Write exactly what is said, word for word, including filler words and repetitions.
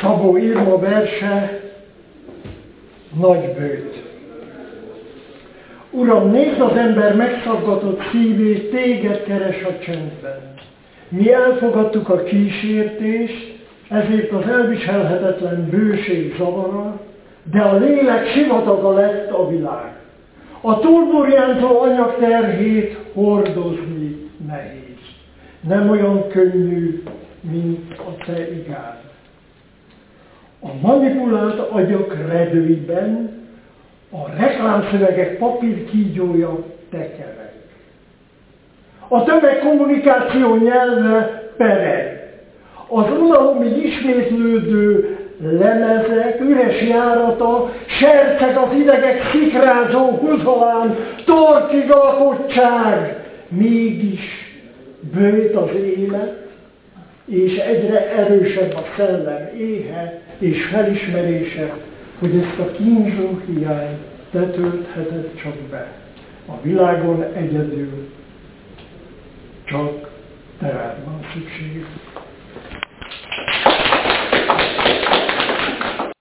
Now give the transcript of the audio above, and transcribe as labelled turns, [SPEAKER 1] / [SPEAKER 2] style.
[SPEAKER 1] Szabó Irma verse Nagybőjt. Uram, nézd az ember megszaggatott szívét, téged keres a csendben. Mi elfogadtuk a kísértést, ezért az elviselhetetlen bőség zavara, de a lélek sivataga lett a világ. A túlburjánzó anyag terhét hordozni nehéz. Nem olyan könnyű, mint a te igád. A manipulált agyak redőiben a reklámszövegek papírkígyója tekerek. A tömegkommunikáció nyelve pereg. Az unalomig ismétlődő lemezek üres járata serceg az idegek szikrázó huzalán, torkig alkottság, mégis bőjt az élet, és egyre erősebb a szellem éhe és felismerése, hogy ezt a kínzó hiányt te töltheted csak be. A világon egyedül csak te rád van szükség.